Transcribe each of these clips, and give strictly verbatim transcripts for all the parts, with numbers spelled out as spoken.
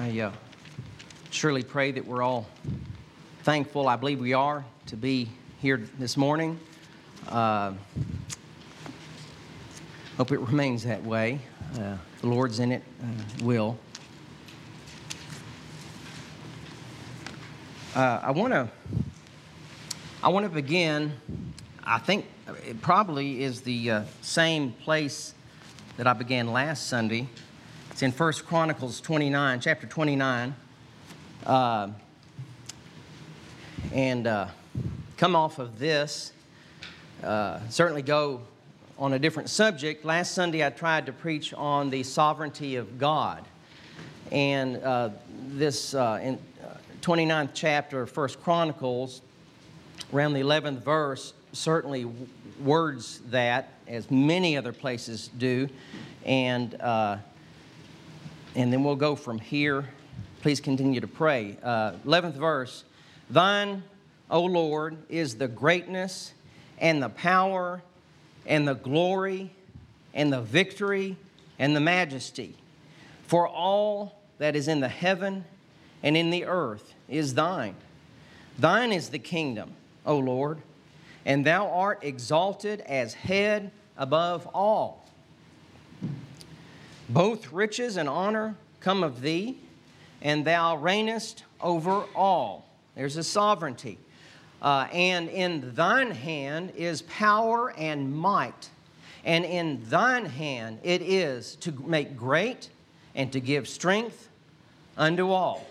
I uh, surely pray that we're all thankful, I believe we are, to be here this morning. Uh, hope it remains that way. Uh, the Lord's in it, uh, will. Uh, I want to I want to begin, I think it probably is the uh, same place that I began last Sunday. It's in First Chronicles twenty-nine, chapter twenty-nine. Uh, and uh, come off of this, uh, certainly go on a different subject. Last Sunday I tried to preach on the sovereignty of God. And uh, this uh, in twenty-ninth chapter of First Chronicles, around the eleventh verse, certainly words that, as many other places do. And uh, and then we'll go from here. Please continue to pray. Uh, eleventh verse, Thine, O Lord, is the greatness and the power and the glory and the victory and the majesty. For all that is in the heaven and in the earth is thine. Thine is the kingdom, O Lord, and thou art exalted as head above all. Both riches and honor come of thee, and thou reignest over all. There's a sovereignty. Uh, and in thine hand is power and might. And in thine hand it is to make great and to give strength unto all.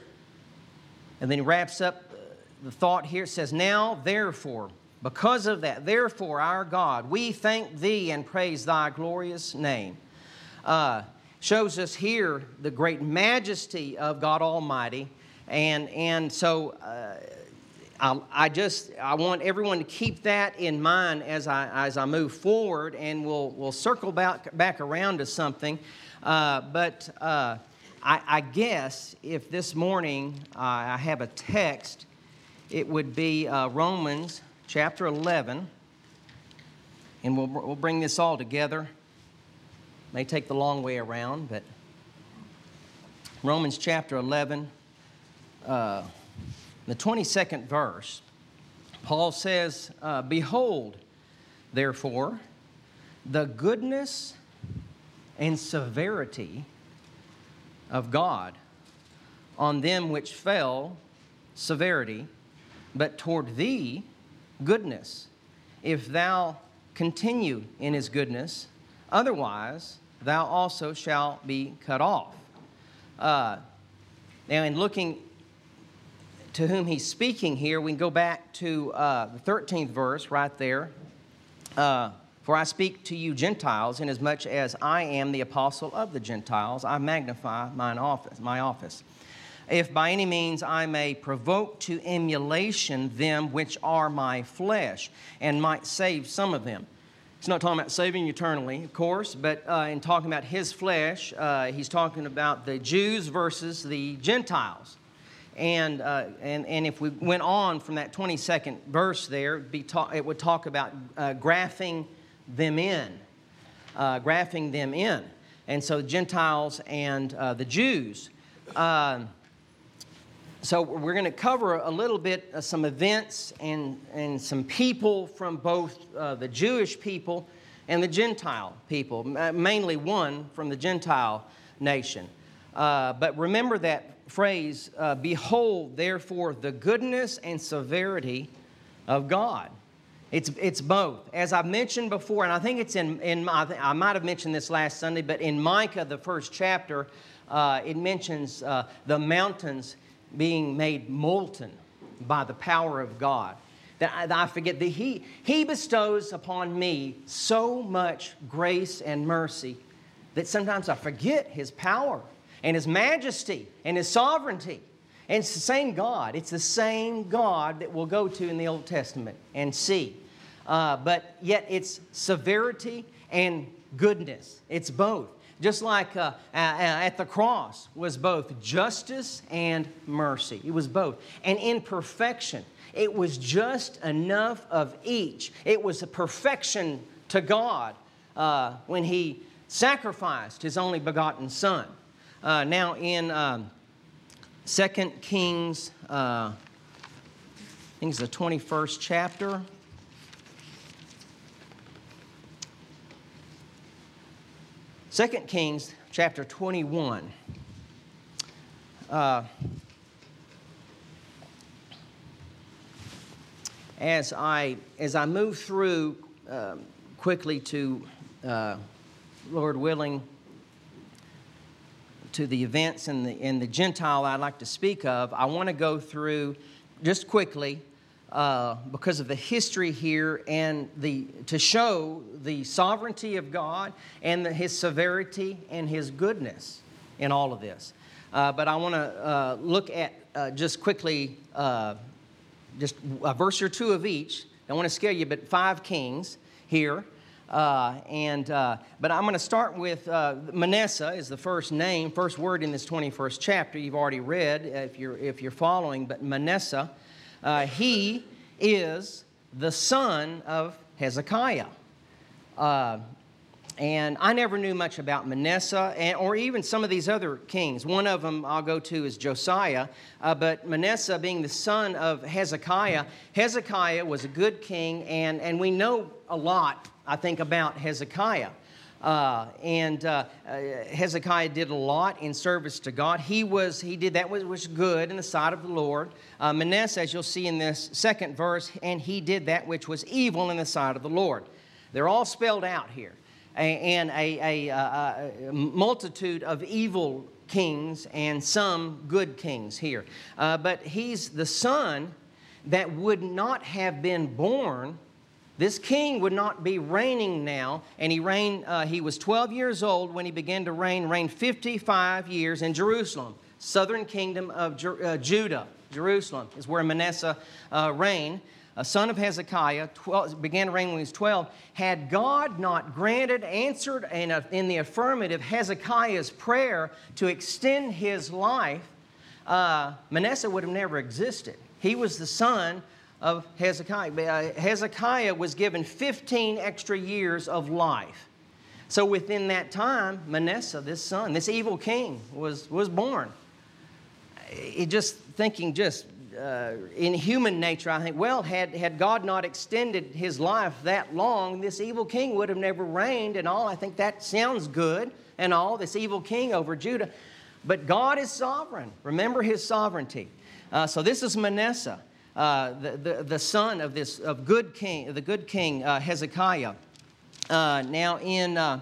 And then he wraps up the thought here. It says, Now, therefore, because of that, therefore, our God, we thank thee and praise thy glorious name. Uh, shows us here the great majesty of God Almighty. And, and so uh, I, I just, I want everyone to keep that in mind as I, as I move forward, and we'll, we'll circle back, back around to something. Uh, but uh, I, I guess if this morning uh, I have a text, it would be uh, Romans chapter eleven, and we'll, we'll bring this all together. May take the long way around, but Romans chapter eleven, uh, the twenty-second verse, Paul says, uh, Behold, therefore, the goodness and severity of God on them which fell, severity, but toward thee, goodness, if thou continue in his goodness, otherwise thou also shalt be cut off. Uh, now, in looking to whom he's speaking here, we can go back to uh, the thirteenth verse right there. Uh, For I speak to you Gentiles, inasmuch as I am the apostle of the Gentiles, I magnify mine office, my office. If by any means I may provoke to emulation them which are my flesh, and might save some of them. He's not talking about saving eternally, of course, but uh, in talking about his flesh, uh, he's talking about the Jews versus the Gentiles. And uh, and and if we went on from that twenty-second verse there, it'd be ta- it would talk about uh, graphing them in, uh, graphing them in. And so the Gentiles and uh, the Jews. Uh, so we're going to cover a little bit uh, some events and, and some people from both uh, the Jewish people and the Gentile people, mainly one from the Gentile nation. Uh, but remember that phrase, uh, Behold, therefore, the goodness and severity of God. It's it's both. As I've mentioned before, and I think it's in, in my, I might have mentioned this last Sunday, but in Micah, the first chapter, uh, it mentions uh, the mountains being made molten by the power of God. That I, that I forget that he, he bestows upon me so much grace and mercy that sometimes I forget His power and His majesty and His sovereignty. And it's the same God. It's the same God that we'll go to in the Old Testament and see. Uh, but yet it's severity and goodness. It's both. Just like uh, at the cross was both justice and mercy. It was both. And in perfection, it was just enough of each. It was a perfection to God uh, when He sacrificed His only begotten Son. Uh, now in... Um, Second Kings, uh, I think it's the twenty-first chapter. Second Kings, chapter twenty-one. Uh, as I as I move through uh, quickly to, uh, Lord willing, to the events in the in the Gentile I'd like to speak of, I want to go through just quickly uh, because of the history here and the to show the sovereignty of God and the, His severity and His goodness in all of this. Uh, but I want to uh, look at uh, just quickly uh, just a verse or two of each. I don't want to scare you, but five kings here. Uh, and uh, but I'm going to start with uh, Manasseh is the first name, first word in this twenty-first chapter. You've already read if you're if you're following. But Manasseh, uh, he is the son of Hezekiah, uh, and I never knew much about Manasseh and or even some of these other kings. One of them I'll go to is Josiah, uh, but Manasseh being the son of Hezekiah, Hezekiah was a good king, and and we know a lot, I think, about Hezekiah. Uh, and uh, uh, Hezekiah did a lot in service to God. He was he did that which was good in the sight of the Lord. Uh, Manasseh, as you'll see in this second verse, and he did that which was evil in the sight of the Lord. They're all spelled out here. A, and a, a, a, a multitude of evil kings and some good kings here. Uh, but he's the son that would not have been born. This king would not be reigning now, and he reigned. Uh, he was twelve years old when he began to reign. Reigned fifty-five years in Jerusalem, southern kingdom of Jer- uh, Judah. Jerusalem is where Manasseh uh, reigned. A son of Hezekiah, twelve, began to reign when he was twelve. Had God not granted, answered in, a, in the affirmative Hezekiah's prayer to extend his life, uh, Manasseh would have never existed. He was the son of Hezekiah. Hezekiah was given fifteen extra years of life. So within that time, Manasseh, this son, this evil king, was, was born. It just thinking just uh, in human nature, I think, well, had, had God not extended his life that long, this evil king would have never reigned and all. I think that sounds good and all, this evil king over Judah. But God is sovereign. Remember his sovereignty. Uh, so this is Manasseh. Uh, the, the the son of this of good king, the good king uh, Hezekiah. Uh, now in uh,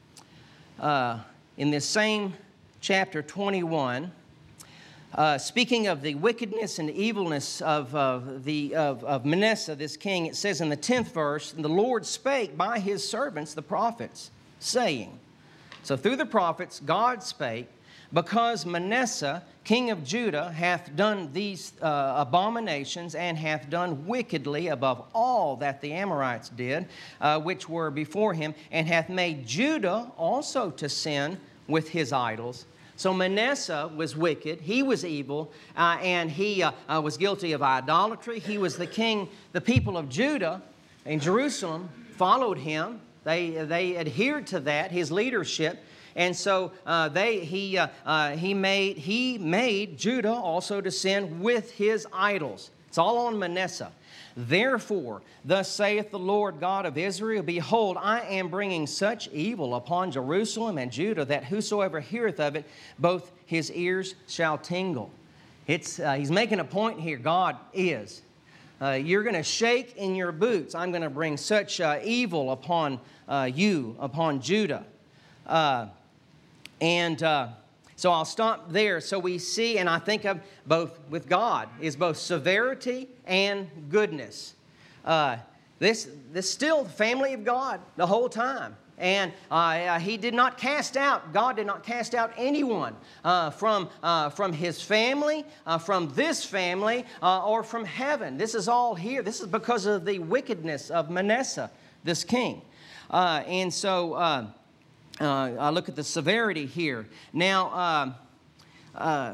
uh, in this same chapter twenty-one, uh, speaking of the wickedness and evilness of uh, the of, of Manasseh, this king, it says in the tenth verse, "And the Lord spake by his servants the prophets, saying." So through the prophets, God spake. Because Manasseh, king of Judah, hath done these uh, abominations, and hath done wickedly above all that the Amorites did, uh, which were before him, and hath made Judah also to sin with his idols. So Manasseh was wicked, he was evil, uh, and he uh, uh, was guilty of idolatry. He was the king. The people of Judah and Jerusalem followed him. They, they adhered to that, his leadership. And so uh, they he uh, uh, he made he made Judah also to sin with his idols. It's all on Manasseh. Therefore, thus saith the Lord God of Israel, behold, I am bringing such evil upon Jerusalem and Judah that whosoever heareth of it, both his ears shall tingle. It's uh, he's making a point here. God is. Uh, you're going to shake in your boots. I'm going to bring such uh, evil upon uh, you, upon Judah. Uh, And uh, so I'll stop there. So we see, and I think of both with God, is both severity and goodness. Uh, this, this still the family of God the whole time. And uh, he did not cast out, God did not cast out anyone uh, from, uh, from his family, uh, from this family, uh, or from heaven. This is all here. This is because of the wickedness of Manasseh, this king. Uh, and so... Uh, Uh, I look at the severity here. Now, uh, uh,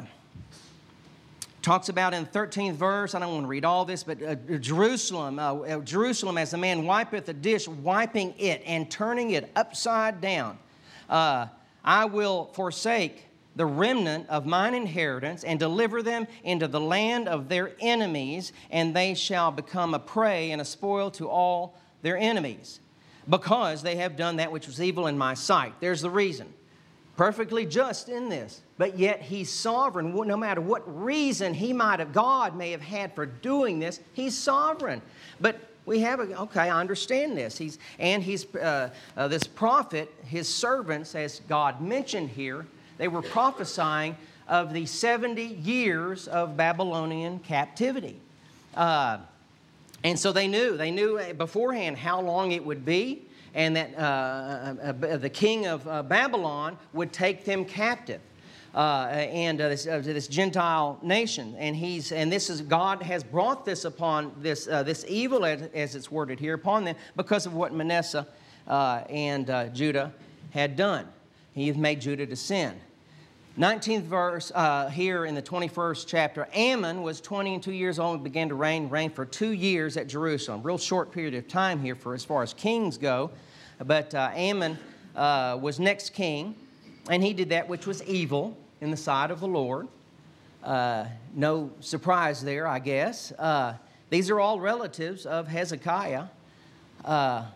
talks about in the thirteenth verse, I don't want to read all this, but uh, Jerusalem, uh, Jerusalem as a man wipeth a dish, wiping it and turning it upside down. Uh, I will forsake the remnant of mine inheritance, and deliver them into the land of their enemies, and they shall become a prey and a spoil to all their enemies, because they have done that which was evil in my sight. There's the reason. Perfectly just in this, but yet He's sovereign. No matter what reason He might have, God may have had for doing this, He's sovereign. But we have a, okay, I understand this. He's, and he's, uh, uh, this prophet, his servants, as God mentioned here, they were prophesying of the seventy years of Babylonian captivity. Uh, and so they knew, they knew beforehand how long it would be, and that uh, uh, the king of uh, Babylon would take them captive. Uh, and uh, this, uh, this Gentile nation, and he's and this is God has brought this upon this uh, this evil, as, as it's worded here, upon them because of what Manasseh uh, and uh, Judah had done. He has made Judah to sin. nineteenth verse uh, here in the twenty-first chapter. Ammon was twenty and two years old and began to reign. Reigned for two years at Jerusalem. Real short period of time here for as far as kings go, but uh, Ammon uh, was next king, and he did that which was evil in the sight of the Lord. Uh, no surprise there, I guess. Uh, these are all relatives of Hezekiah. Uh,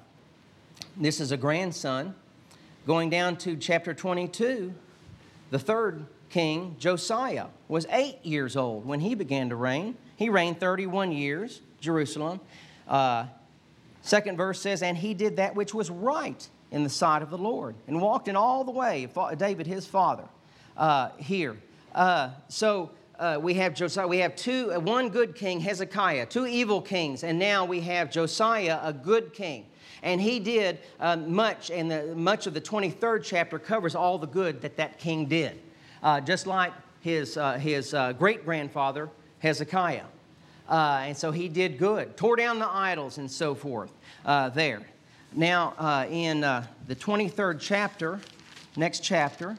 this is a grandson. Going down to chapter twenty-two, the third king, Josiah, was eight years old when he began to reign. He reigned thirty-one years, Jerusalem. Uh, second verse says, and he did that which was right in the sight of the Lord, and walked in all the way of David his father. Uh, here. Uh, so uh, we have Josiah. We have two, uh, one good king, Hezekiah, two evil kings, and now we have Josiah, a good king. And he did uh, much, and the, much of the twenty-third chapter covers all the good that that king did, uh, just like his, uh, his uh, great-grandfather, Hezekiah. Uh, and so he did good, tore down the idols and so forth uh, there. Now, uh, in uh, the twenty-third chapter, next chapter,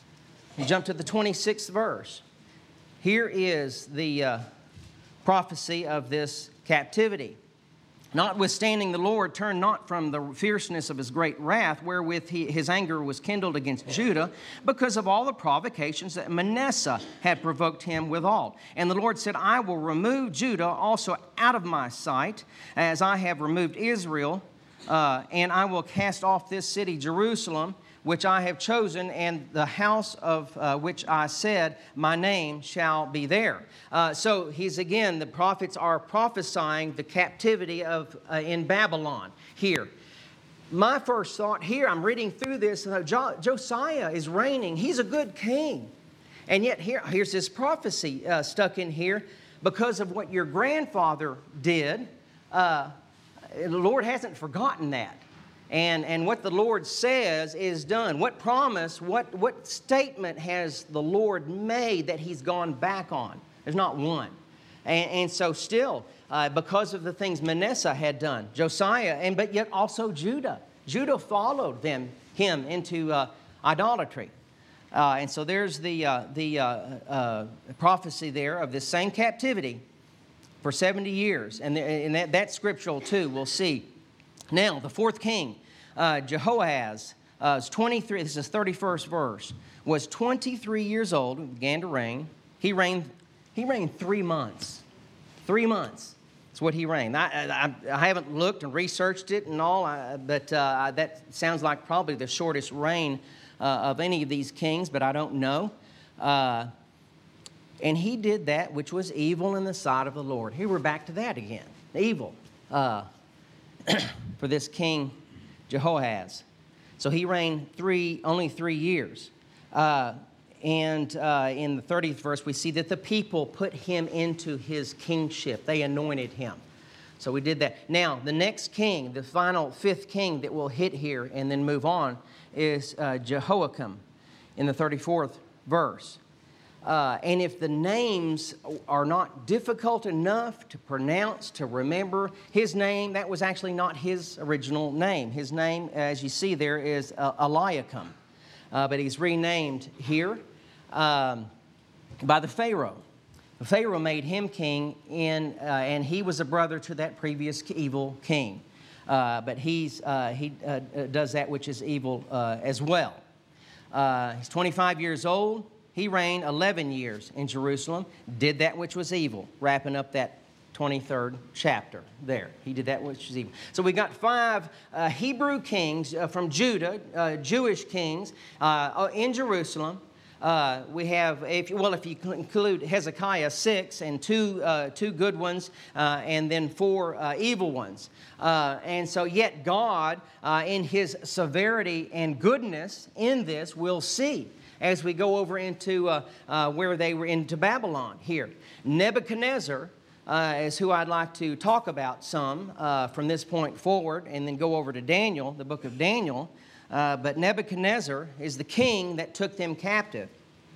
you jump to the twenty-sixth verse. Here is the uh, prophecy of this captivity. Notwithstanding, the Lord turned not from the fierceness of His great wrath, wherewith he, His anger was kindled against Judah, because of all the provocations that Manasseh had provoked him withal. And the Lord said, I will remove Judah also out of my sight, as I have removed Israel, uh, and I will cast off this city, Jerusalem, which I have chosen, and the house of uh, which I said, my name shall be there. Uh, so he's again, the prophets are prophesying the captivity of uh, in Babylon here. My first thought here, I'm reading through this, uh, jo- Josiah is reigning. He's a good king. And yet here, here's this prophecy uh, stuck in here because of what your grandfather did. Uh, the Lord hasn't forgotten that. And, and what the Lord says is done. What promise, what, what statement has the Lord made that He's gone back on? There's not one. And, and so still, uh, because of the things Manasseh had done, Josiah, and but yet also Judah. Judah followed them, him into uh, idolatry. Uh, and so there's the, uh, the uh, uh, prophecy there of this same captivity for seventy years. And, the, and that, that's scriptural too, we'll see. Now, the fourth king, uh, Jehoahaz, uh, was twenty-three, this is thirty-first verse, was twenty-three years old and began to reign. He reigned, he reigned three months. Three months. That's what he reigned. I, I, I haven't looked and researched it and all, I, but uh, that sounds like probably the shortest reign uh, of any of these kings, but I don't know. Uh, and he did that which was evil in the sight of the Lord. Here we're back to that again. Evil. Uh, for this king Jehoahaz. So he reigned three, only three years. Uh, and uh, in the thirtieth verse, we see that the people put him into his kingship. They anointed him. So we did that. Now, the next king, the final fifth king that we'll hit here and then move on is uh, Jehoiakim in the thirty-fourth verse. Uh, and if the names are not difficult enough to pronounce, to remember, his name, that was actually not his original name. His name, as you see there, is uh, Eliakim. Uh, but he's renamed here um, by the Pharaoh. The Pharaoh made him king, in, uh, and he was a brother to that previous evil king. Uh, but he's, uh, he uh, does that which is evil uh, as well. Uh, he's twenty-five years old. he reigned eleven years in Jerusalem, did that which was evil, wrapping up that twenty-third chapter there. He did that which was evil. So we got five uh, Hebrew kings uh, from Judah, uh, Jewish kings uh, in Jerusalem. Uh, we have, if you, well, if you include Hezekiah, six, and two, uh, two good ones, uh, and then four uh, evil ones. Uh, and so yet God, uh, in His severity and goodness in this, we'll see as we go over into uh, uh, where they were into Babylon here. Nebuchadnezzar uh, is who I'd like to talk about some uh, from this point forward, and then go over to Daniel, the book of Daniel. Uh, but Nebuchadnezzar is the king that took them captive.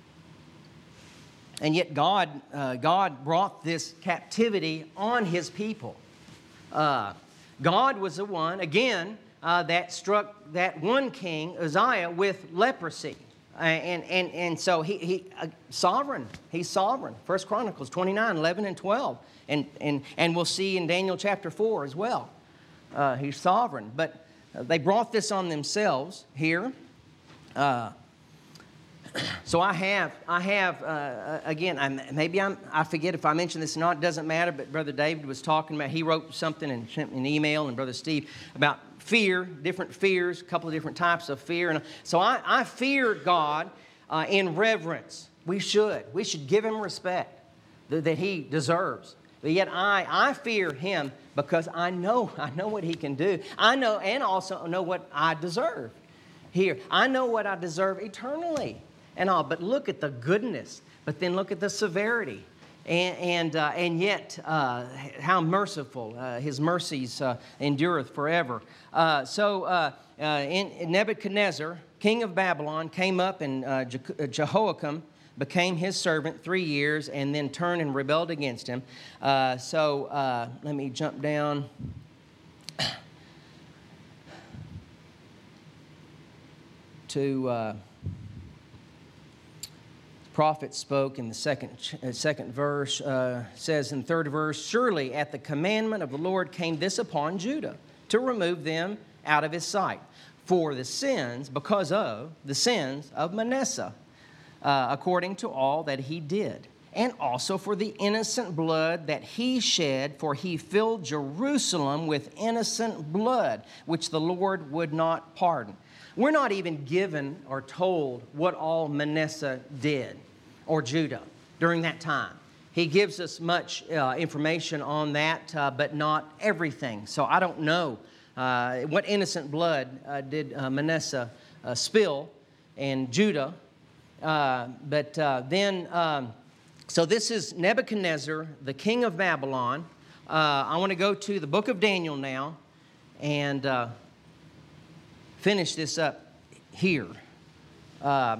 And yet God, uh, God brought this captivity on His people. Uh, God was the one, again, uh, that struck that one king, Uzziah, with leprosy. Uh, and, and, and so he, he uh, sovereign. He's sovereign. First Chronicles twenty-nine, eleven, and twelve. And, and, and we'll see in Daniel chapter four as well. Uh, he's sovereign. But they brought this on themselves here. Uh, so I have, I have uh, again, I'm, maybe I'm, I forget if I mentioned this or not. It doesn't matter, but Brother David was talking about, he wrote something and sent me an email, and Brother Steve, about fear, different fears, a couple of different types of fear. And so I, I fear God uh, in reverence. We should. We should give Him respect that, that He deserves. But yet I, I fear Him because I know, I know what He can do. I know, and also know what I deserve here. I know what I deserve eternally and all. But look at the goodness. But then look at the severity. And and, uh, and yet uh, how merciful. Uh, His mercies uh, endureth forever. Uh, so uh, uh, in, in Nebuchadnezzar, king of Babylon, came up, and uh, Je- Jehoiakim became his servant three years, and then turned and rebelled against him. Uh, so uh, let me jump down. to uh, prophet spoke in the second uh, second verse, uh, says in third verse, surely at the commandment of the Lord came this upon Judah, to remove them out of His sight, for the sins, because of the sins of Manasseh, Uh, according to all that he did, and also for the innocent blood that he shed, for he filled Jerusalem with innocent blood, which the Lord would not pardon. We're not even given or told what all Manasseh did, or Judah, during that time. He gives us much uh, information on that, uh, but not everything. So I don't know uh, what innocent blood uh, did uh, Manasseh uh, spill, and Judah. Uh, but uh, then, um, so this is Nebuchadnezzar, the king of Babylon. Uh, I want to go to the book of Daniel now and uh, finish this up here. Uh,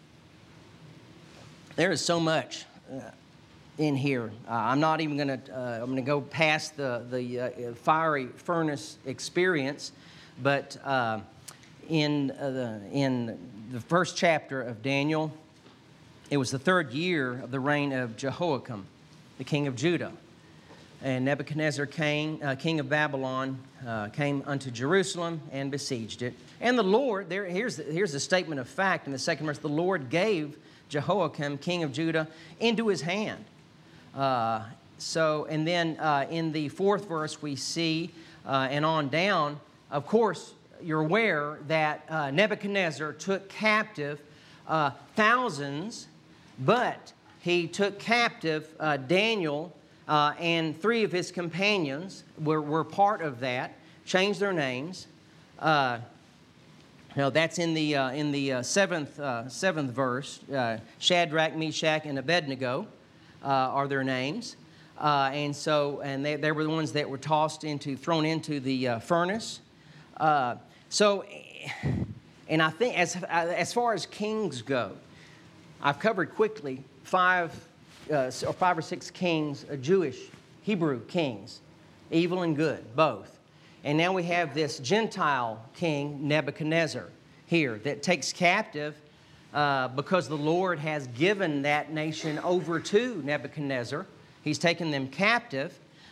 there is so much uh, in here. Uh, I'm not even going to. Uh, I'm going to go past the the uh, fiery furnace experience, but uh, in uh, the in the first chapter of Daniel, it was the third year of the reign of Jehoiakim, the king of Judah. And Nebuchadnezzar, king, uh, king of Babylon, uh, came unto Jerusalem and besieged it. And the Lord, there, here's, the, here's the statement of fact in the second verse, the Lord gave Jehoiakim, king of Judah, into his hand. Uh, so, and then uh, in the fourth verse we see, uh, and on down, of course, you're aware that uh, Nebuchadnezzar took captive uh, thousands, but he took captive uh, Daniel uh, and three of his companions were, were part of that, changed their names. Uh, you know, that's in the uh, in the uh, seventh uh, seventh verse. Uh, Shadrach, Meshach, and Abednego uh, are their names, uh, and so and they, they were the ones that were tossed into, thrown into the uh, furnace. Uh, so, and I think as as far as kings go, I've covered quickly five uh, or five or six kings, uh, Jewish, Hebrew kings, evil and good, both. And now we have this Gentile king, Nebuchadnezzar, here that takes captive uh, because the Lord has given that nation over to Nebuchadnezzar. He's taken them captive.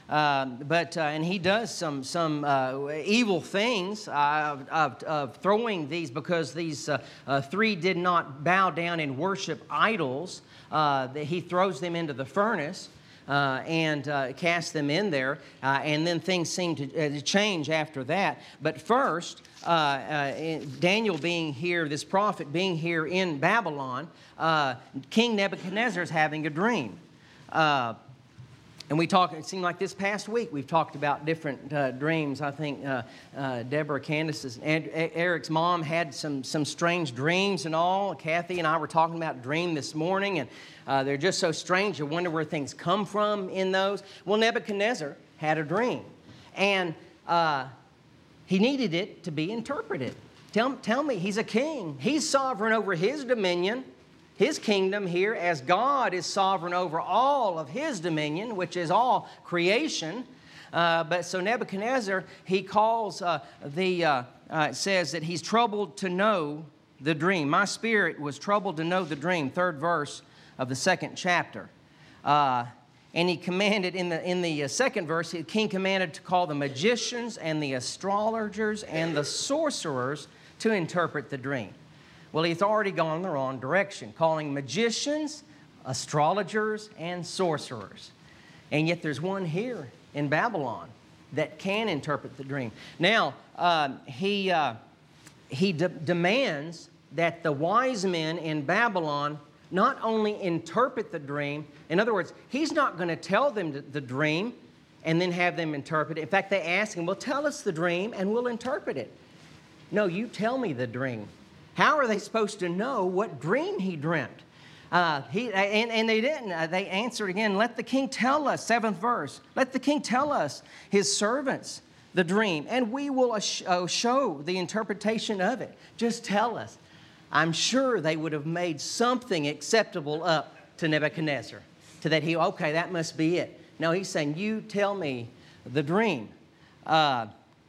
Um, but uh, and he does some some uh, evil things uh, of, of throwing these, because these uh, uh, three did not bow down and worship idols. Uh, that he throws them into the furnace uh, and uh, casts them in there, uh, and then things seem to uh, change after that. But first, uh, uh, Daniel being here, this prophet being here in Babylon, uh, King Nebuchadnezzar is having a dream. Uh, And we talked, it seemed like this past week, we've talked about different uh, dreams. I think uh, uh, Deborah, Candace's, and Eric's mom had some, some strange dreams and all. Kathy and I were talking about dream this morning, and uh, they're just so strange. You wonder where things come from in those. Well, Nebuchadnezzar had a dream, and uh, he needed it to be interpreted. Tell, tell me, he's a king. He's sovereign over his dominion, his kingdom here, as God is sovereign over all of his dominion, which is all creation. Uh, but so Nebuchadnezzar, he calls uh, the, uh, uh, it says that he's troubled to know the dream. My spirit was troubled to know the dream, third verse of the second chapter. Uh, and he commanded, in the, in the second verse, the king commanded to call the magicians and the astrologers and the sorcerers to interpret the dream. Well, he's already gone the wrong direction, calling magicians, astrologers, and sorcerers. And yet there's one here in Babylon that can interpret the dream. Now, uh, he, uh, he de- demands that the wise men in Babylon not only interpret the dream, in other words, he's not going to tell them the dream and then have them interpret it. In fact, they ask him, well, tell us the dream and we'll interpret it. No, you tell me the dream. How are they supposed to know what dream he dreamt? Uh, he, and, and they didn't. Uh, they answered again, let the king tell us, seventh verse, let the king tell us, his servants, the dream, and we will uh, show the interpretation of it. Just tell us. I'm sure they would have made something acceptable up to Nebuchadnezzar, to that he, okay, that must be it. No, he's saying, you tell me the dream. Uh,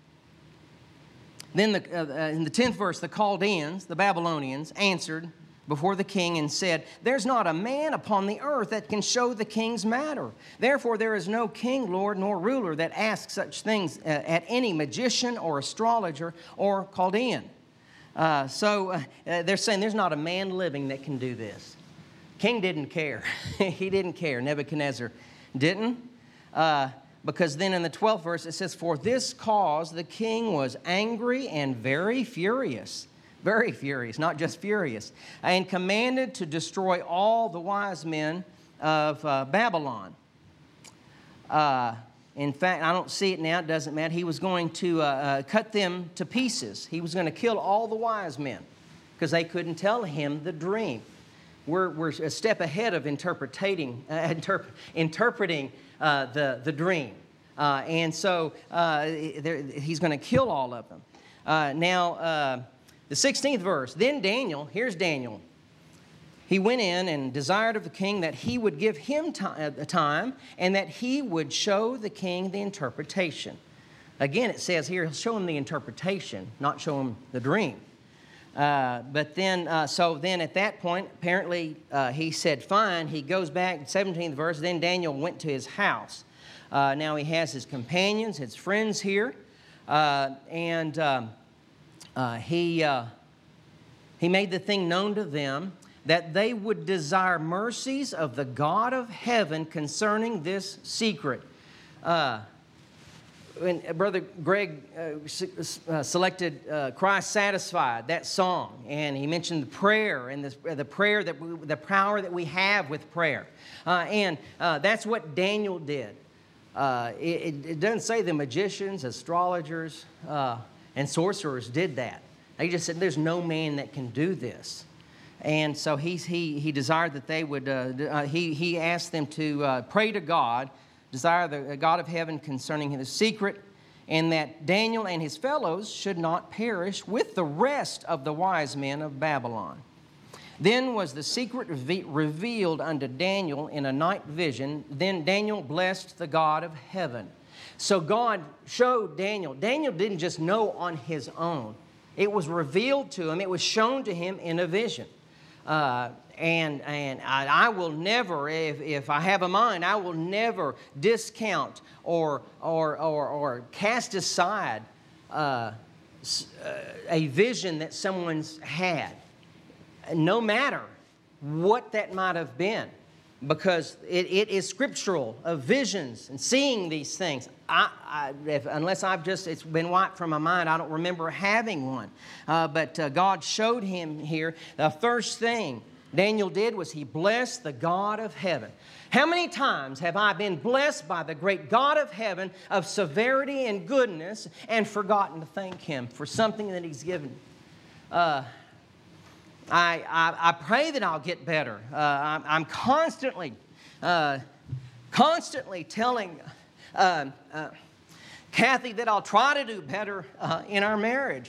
Then the, uh, in the tenth verse, the Chaldeans, the Babylonians, answered before the king and said, there's not a man upon the earth that can show the king's matter. Therefore, there is no king, lord, nor ruler that asks such things uh, at any magician or astrologer or Chaldean. Uh, so uh, they're saying there's not a man living that can do this. King didn't care. He didn't care. Nebuchadnezzar didn't. Uh, Because then in the twelfth verse it says, for this cause the king was angry and very furious. Very furious, not just furious. And commanded to destroy all the wise men of uh, Babylon. Uh, in fact, I don't see it now, it doesn't matter. He was going to uh, uh, cut them to pieces. He was going to kill all the wise men because they couldn't tell him the dream. We're, we're a step ahead of interpreting, uh, interp- interpreting Uh, the, the dream. Uh, and so uh, he's going to kill all of them. Uh, now, uh, the sixteenth verse, then Daniel, here's Daniel. He went in and desired of the king that he would give him t- time and that he would show the king the interpretation. Again, it says here, he'll show him the interpretation, not show him the dream. Uh, but then, uh, so then at that point, apparently uh, he said, fine. He goes back, seventeenth verse, then Daniel went to his house. Uh, now he has his companions, his friends here, uh, and um, uh, he, uh, he made the thing known to them that they would desire mercies of the God of heaven concerning this secret. Uh, When Brother Greg uh, uh, selected uh, Christ Satisfied, that song, and he mentioned the prayer and the, uh, the prayer that we, the power that we have with prayer, uh, and uh, that's what Daniel did. Uh, it, it doesn't say the magicians, astrologers, uh, and sorcerers did that. They just said there's no man that can do this, and so he he he desired that they would. Uh, uh, he he asked them to uh, pray to God. Desire the God of heaven concerning the secret, and that Daniel and his fellows should not perish with the rest of the wise men of Babylon. Then was the secret revealed unto Daniel in a night vision. Then Daniel blessed the God of heaven. So God showed Daniel. Daniel didn't just know on his own. It was revealed to him. It was shown to him in a vision. Uh, and and I, I will never, if, if I have a mind, I will never discount or, or, or, or cast aside uh, a vision that someone's had, no matter what that might have been, because it, it is scriptural of visions and seeing these things. I, I, if, unless I've just, it's been wiped from my mind, I don't remember having one. Uh, but uh, God showed him here. The first thing Daniel did was he blessed the God of heaven. How many times have I been blessed by the great God of heaven of severity and goodness and forgotten to thank Him for something that He's given me? Uh, I, I, I pray that I'll get better. Uh, I'm, I'm constantly, uh, constantly telling uh, uh, Kathy that I'll try to do better uh, in our marriage.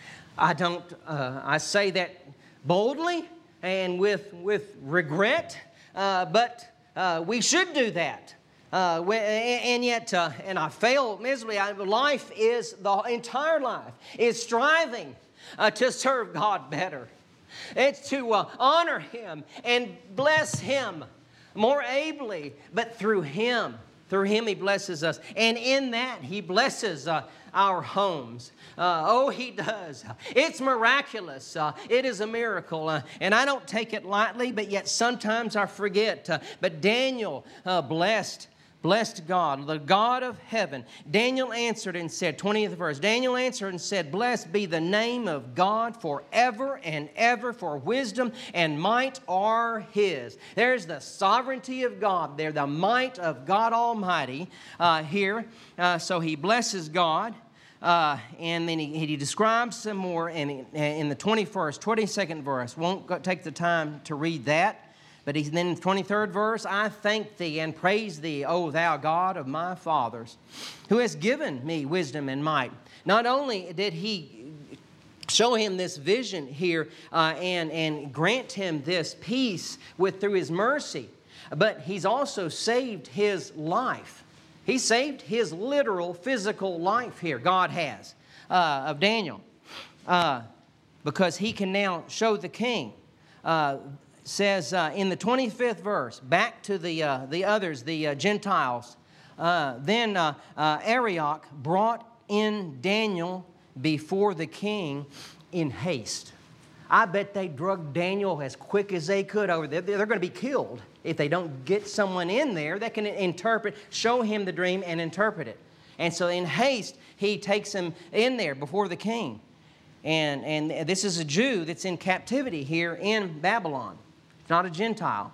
I don't, uh, I say that boldly and with, with regret, uh, but uh, we should do that. Uh, and yet, uh, and I fail miserably. I, life is, the entire life is striving uh, to serve God better. It's to uh, honor Him and bless Him more ably, but through Him. Through Him He blesses us. And in that He blesses uh, our homes. Uh, oh, He does. It's miraculous. Uh, it is a miracle. Uh, and I don't take it lightly, but yet sometimes I forget. Uh, but Daniel uh, blessed Blessed God, the God of heaven. Daniel answered and said, twentieth verse, Daniel answered and said, blessed be the name of God forever and ever, for wisdom and might are His. There's the sovereignty of God there, the might of God Almighty uh, here. Uh, so he blesses God. Uh, and then he, he describes some more in, in the twenty-first, twenty-second verse. Won't go, take the time to read that. But he's then in the twenty-third verse, I thank Thee and praise Thee, O Thou God of my fathers, who has given me wisdom and might. Not only did He show him this vision here uh, and, and grant him this peace with through His mercy, but He's also saved his life. He saved his literal physical life here, God has, uh, of Daniel, uh, because he can now show the king. Uh, says uh, in the twenty-fifth verse, back to the, uh, the others, the uh, Gentiles, uh, then uh, uh, Arioch brought in Daniel before the king in haste. I bet they drugged Daniel as quick as they could over there. They're going to be killed if they don't get someone in there that can interpret, show him the dream and interpret it. And so in haste, he takes him in there before the king. And, and this is a Jew that's in captivity here in Babylon. Not a Gentile.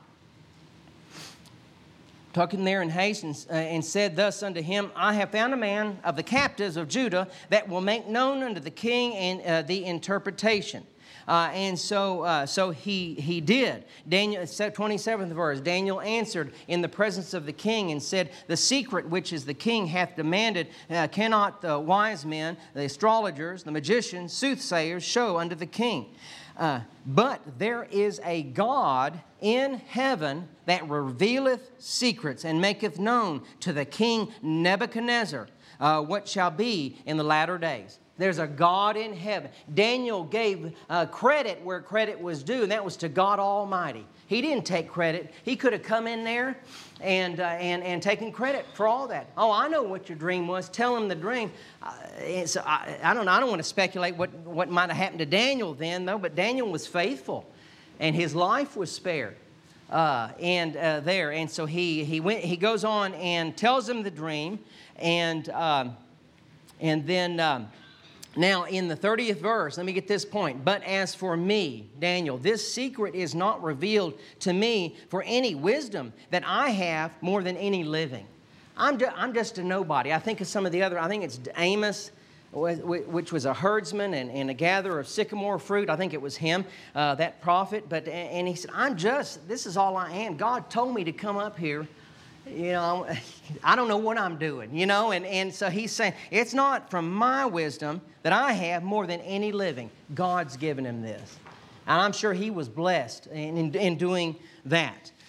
Talking there in haste and, uh, and said thus unto him, I have found a man of the captives of Judah that will make known unto the king and uh, the interpretation. Uh, and so uh, so he he did. Daniel, twenty-seventh verse, Daniel answered in the presence of the king and said, the secret which is the king hath demanded uh, cannot the wise men, the astrologers, the magicians, soothsayers show unto the king. Uh, but there is a God in heaven that revealeth secrets and maketh known to the king Nebuchadnezzar uh, what shall be in the latter days. There's a God in heaven. Daniel gave uh, credit where credit was due, and that was to God Almighty. He didn't take credit. He could have come in there and, uh, and, and taken credit for all that. Oh, I know what your dream was. Tell him the dream. Uh, it's, I, I don't know. I don't want to speculate what, what might have happened to Daniel then, though, but Daniel was faithful, and his life was spared uh, and uh, there. And so he, he, went, he goes on and tells him the dream, and, um, and then... Um, Now, in the thirtieth verse, let me get this point. But as for me, Daniel, this secret is not revealed to me for any wisdom that I have more than any living. I'm, ju- I'm just a nobody. I think of some of the other, I think it's Amos, which was a herdsman and, and a gatherer of sycamore fruit. I think it was him, uh, that prophet. But and he said, I'm just, this is all I am. God told me to come up here. You know, I don't know what I'm doing, you know. And, and so he's saying, it's not from my wisdom that I have more than any living. God's given him this. And I'm sure he was blessed in, in, in doing that.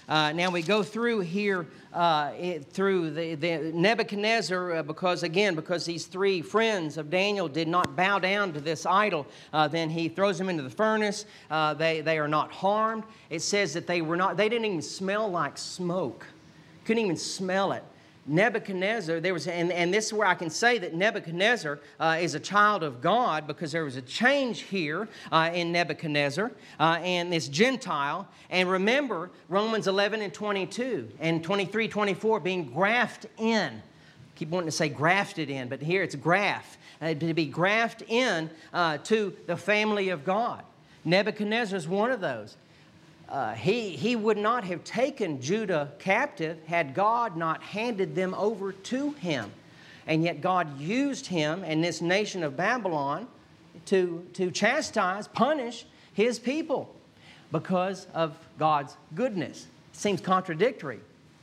Uh, now we go through here uh, it, through the, the Nebuchadnezzar uh, because again because these three friends of Daniel did not bow down to this idol. Uh, then he throws them into the furnace. Uh, they they are not harmed. It says that they were not. They didn't even smell like smoke. Couldn't even smell it. Nebuchadnezzar, there was, and, and this is where I can say that Nebuchadnezzar uh, is a child of God because there was a change here uh, in Nebuchadnezzar uh, and this Gentile. And remember Romans eleven and twenty-two and twenty-three, twenty-four being grafted in. I keep wanting to say grafted in, but here it's graft. Uh, to be grafted in uh, to the family of God. Nebuchadnezzar is one of those. Uh, he, he would not have taken Judah captive had God not handed them over to him. And yet God used him and this nation of Babylon to, to chastise, punish his people because of God's goodness. It seems contradictory.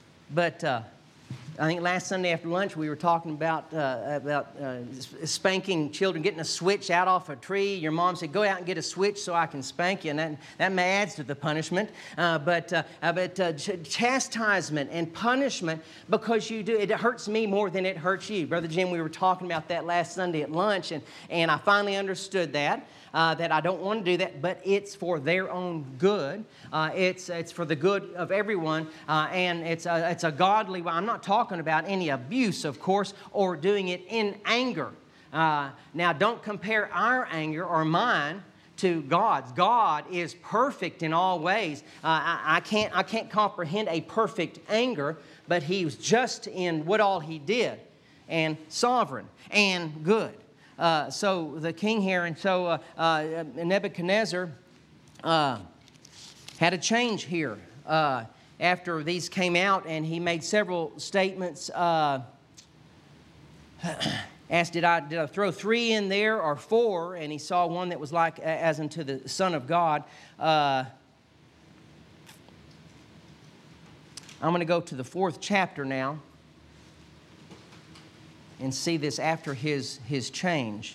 But uh, I think last Sunday after lunch we were talking about, uh, about uh, spanking children, getting a switch out off a tree. Your mom said, go out and get a switch so I can spank you. And that, that adds to the punishment. Uh, but uh, but uh, ch- chastisement and punishment because you do, it hurts me more than it hurts you. Brother Jim, we were talking about that last Sunday at lunch. And, and I finally understood that. Uh, that I don't want to do that, but it's for their own good. Uh, it's it's for the good of everyone, uh, and it's a, it's a godly way. I'm not talking about any abuse, of course, or doing it in anger. Uh, now, don't compare our anger or mine to God's. God is perfect in all ways. Uh, I, I can't I can't comprehend a perfect anger, but He was just in what all He did, and sovereign and good. Uh, so the king here, and so uh, uh, Nebuchadnezzar uh, had a change here uh, after these came out, and he made several statements. Uh, asked, did I, did I throw three in there or four? And he saw one that was like as unto the Son of God. Uh, I'm going to go to the fourth chapter now and see this after his, his change.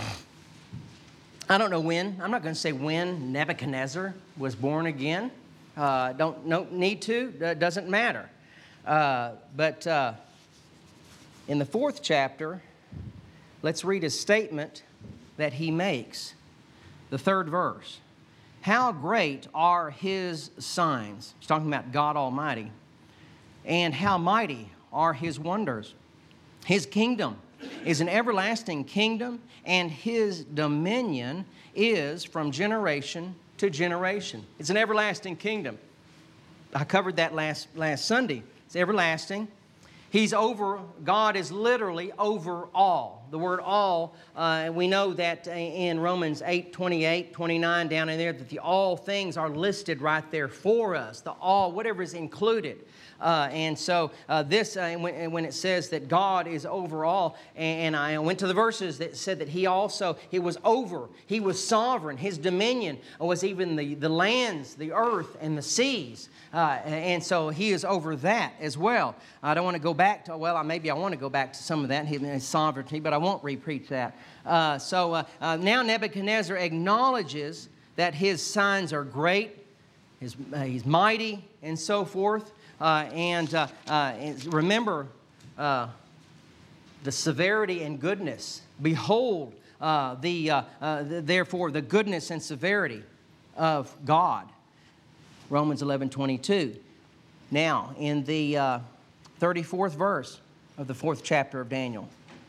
I don't know when. I'm not going to say when Nebuchadnezzar was born again. Uh, don't no need to. It doesn't matter. Uh, but uh, in the fourth chapter, let's read a statement that he makes. The third verse. How great are His signs. He's talking about God Almighty. And how mighty are His wonders. His kingdom is an everlasting kingdom, and His dominion is from generation to generation. It's an everlasting kingdom. I covered that last, last Sunday. It's everlasting. He's over, God is literally over all. The word all, uh, we know that in Romans eight, twenty-eight, twenty-nine, down in there, that the all things are listed right there for us. The all, whatever is included. Uh, and so uh, this, uh, when, when it says that God is over all, and I went to the verses that said that He also, He was over, He was sovereign. His dominion was even the, the lands, the earth, and the seas. Uh, and so He is over that as well. I don't want to go back to, well, maybe I want to go back to some of that, His sovereignty, but I won't repreach that. Uh, so uh, uh, now Nebuchadnezzar acknowledges that his signs are great, his, uh, he's mighty, and so forth. Uh, and, uh, uh, and remember uh, the severity and goodness. Behold, uh, the, uh, uh, the therefore, the goodness and severity of God. Romans eleven twenty-two. Now, in the uh, thirty-fourth verse of the fourth chapter of Daniel,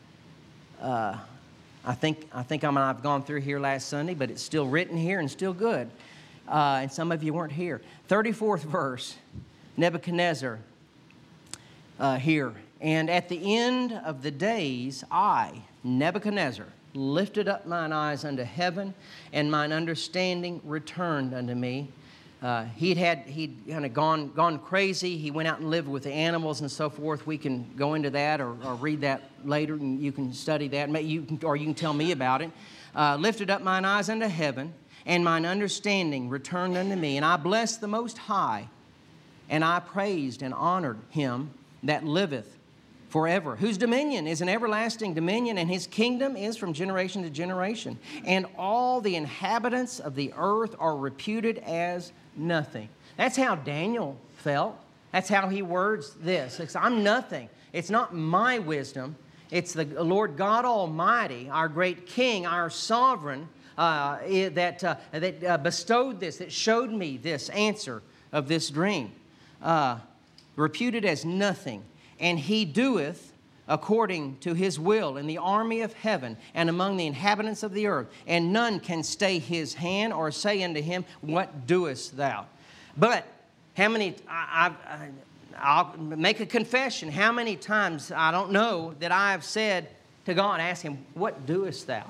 uh, I think I think I'm, I've gone through here last Sunday, but it's still written here and still good. Uh, and some of you weren't here. thirty-fourth verse. Nebuchadnezzar uh, here. And at the end of the days, I, Nebuchadnezzar, lifted up mine eyes unto heaven, and mine understanding returned unto me. Uh, he'd had he'd kind of gone gone crazy. He went out and lived with the animals and so forth. We can go into that or, or read that later, and you can study that. You can, or you can tell me about it. Uh, lifted up mine eyes unto heaven, and mine understanding returned unto me, and I blessed the Most High. And I praised and honored Him that liveth forever, whose dominion is an everlasting dominion, and his kingdom is from generation to generation. And all the inhabitants of the earth are reputed as nothing. That's how Daniel felt. That's how he words this. It's, I'm nothing. It's not my wisdom. It's the Lord God Almighty, our great King, our sovereign, uh, that, uh, that uh, bestowed this, that showed me this answer of this dream. Uh, reputed as nothing. And he doeth according to his will in the army of heaven and among the inhabitants of the earth. And none can stay his hand or say unto him, what doest thou? But how many, I, I, I'll make a confession, how many times, I don't know, that I have said to God, ask him, what doest thou?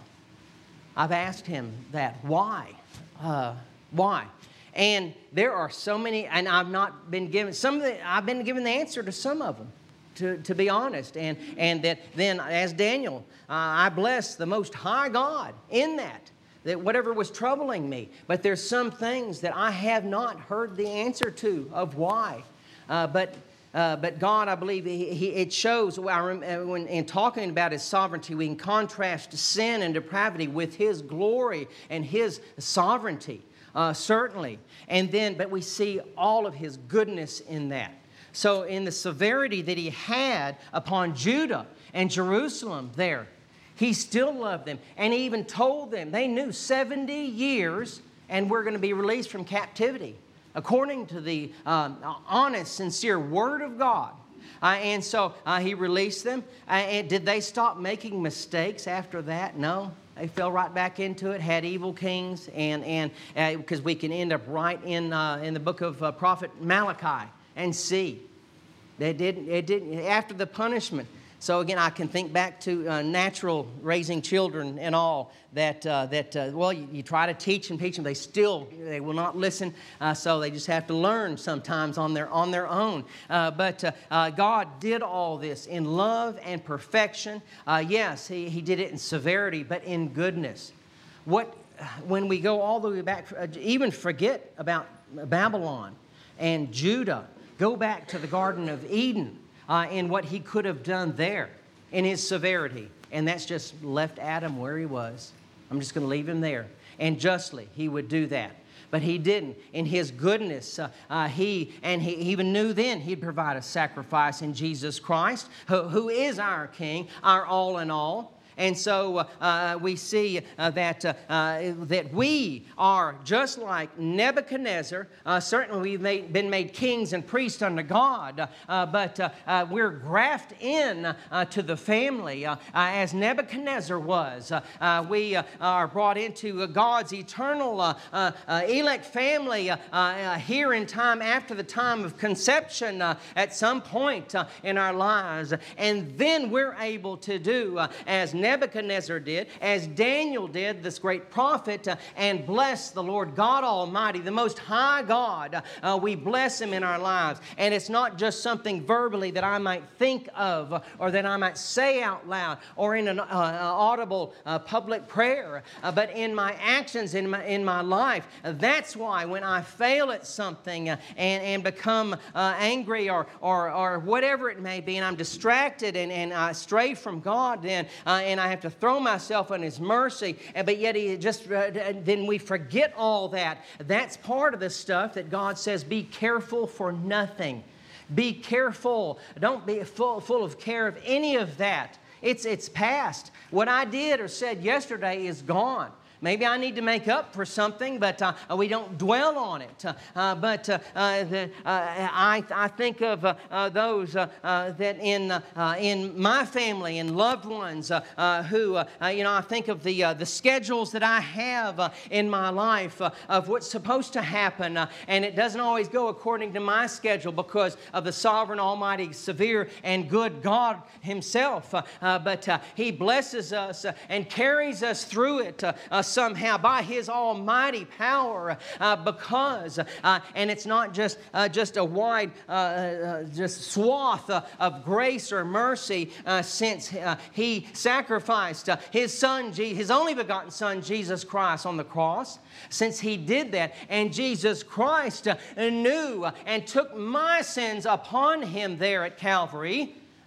I've asked him that. Why? Uh, why? And there are so many, and I've not been given, some of the, I've been given the answer to some of them. To, to be honest, and, and that then as Daniel, uh, I bless the Most High God in that, that whatever was troubling me. But there's some things that I have not heard the answer to of why. Uh, but uh, but God, I believe, he, he, it shows, I rem, when, in talking about His sovereignty, we can contrast sin and depravity with His glory and His sovereignty, uh, certainly. And then, but we see all of His goodness in that. So in the severity that he had upon Judah and Jerusalem there, he still loved them. And he even told them, they knew seventy years and we're going to be released from captivity, according to the um, honest, sincere Word of God. Uh, and so uh, he released them. Uh, and did they stop making mistakes after that? No. They fell right back into it, had evil kings, and and because uh, we can end up right in, uh, in the book of uh, prophet Malachi. And see, they didn't. It didn't after the punishment. So again, I can think back to uh, natural raising children and all that. Uh, that uh, well, you, you try to teach and teach them, they still they will not listen. Uh, so they just have to learn sometimes on their on their own. Uh, but uh, uh, God did all this in love and perfection. Uh, yes, he he did it in severity, but in goodness. What when we go all the way back, uh, even forget about Babylon and Judah. Go back to the Garden of Eden uh, and what he could have done there in his severity. And that's just left Adam where he was. I'm just going to leave him there. And justly, he would do that. But he didn't. In his goodness, uh, uh, he, and he even knew then he'd provide a sacrifice in Jesus Christ, who, who is our King, our all in all. And so uh, uh, we see uh, that uh, uh, that we are just like Nebuchadnezzar. Uh, certainly we've made, been made kings and priests under God, uh, but uh, uh, we're grafted in uh, to the family uh, uh, as Nebuchadnezzar was. Uh, uh, we uh, are brought into God's eternal uh, uh, uh, elect family uh, uh, here in time after the time of conception uh, at some point uh, in our lives. And then we're able to do uh, as Nebuchadnezzar did, as Daniel did, this great prophet, uh, and bless the Lord God Almighty, the Most High God. Uh, we bless Him in our lives. And it's not just something verbally that I might think of uh, or that I might say out loud or in an uh, audible uh, public prayer, uh, but in my actions, in my, in my life. Uh, that's why when I fail at something uh, and, and become uh, angry or, or, or whatever it may be, and I'm distracted and, and I stray from God, then uh, and I have to throw myself on His mercy, but yet He just, uh, then we forget all that. That's part of the stuff that God says, be careful for nothing. Be careful. Don't be full, full of care of any of that. It's, it's past. What I did or said yesterday is gone. Maybe I need to make up for something, but uh, we don't dwell on it. Uh, uh, but uh, uh, the, uh, I, I think of uh, uh, those uh, uh, that in uh, in my family and loved ones uh, uh, who, uh, uh, you know, I think of the uh, the schedules that I have uh, in my life uh, of what's supposed to happen, uh, and it doesn't always go according to my schedule because of the sovereign, almighty, severe, and good God Himself. Uh, uh, but uh, He blesses us uh, and carries us through it. Uh, uh, somehow by His almighty power uh, because, uh, and it's not just uh, just a wide uh, uh, just swath uh, of grace or mercy uh, since uh, He sacrificed uh, His Son, His only begotten Son, Jesus Christ on the cross. Since He did that, and Jesus Christ uh, knew uh, and took my sins upon Him there at Calvary,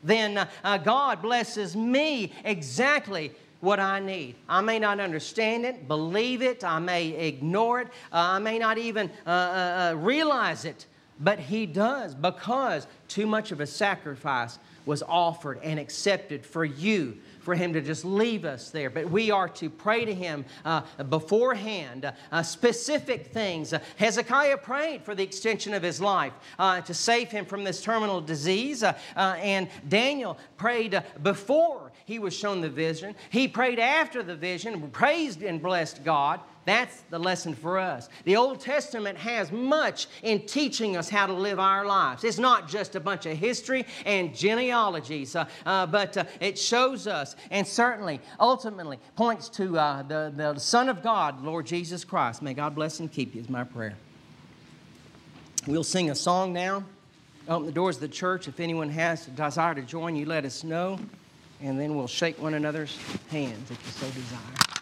then uh, uh, God blesses me exactly what I need. I may not understand it, believe it, I may ignore it, uh, I may not even uh, uh, realize it, but He does, because too much of a sacrifice was offered and accepted for you, for Him to just leave us there. But we are to pray to Him uh, beforehand, uh, uh, specific things. Uh, Hezekiah prayed for the extension of his life uh, to save him from this terminal disease. Uh, uh, and Daniel prayed uh, before he was shown the vision. He prayed after the vision, praised and blessed God. That's the lesson for us. The Old Testament has much in teaching us how to live our lives. It's not just a bunch of history and genealogies, uh, uh, but uh, it shows us, and certainly, ultimately, points to uh, the, the Son of God, Lord Jesus Christ. May God bless and keep you, is my prayer. We'll sing a song now. Open the doors of the church. If anyone has a desire to join you, let us know. And then we'll shake one another's hands if you so desire.